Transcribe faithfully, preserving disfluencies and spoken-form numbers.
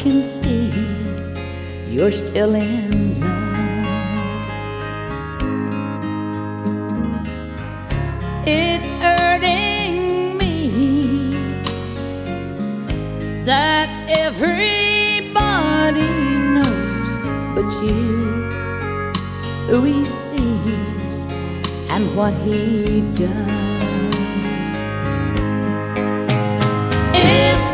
can see you're still in love. It's hurting me that everybody knows but you who he sees and what he does.